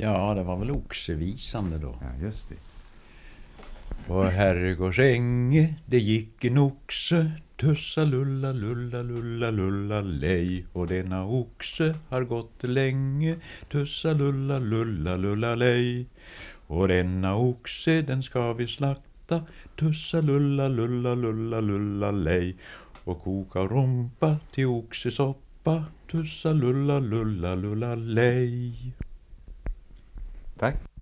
Ja, det var väl oxevisande då. Ja, just det. På herrgårdsänge det gick en oxe, tussa lulla lulla lulla lulla lej. Och denna oxe har gått länge, tussa lulla lulla lulla lej. Och denna oxe den ska vi slakta, tussa lulla lulla lulla lulla lej. Och koka rumpa till oxesoppa, tussa lulla lulla lulla lej. Tack.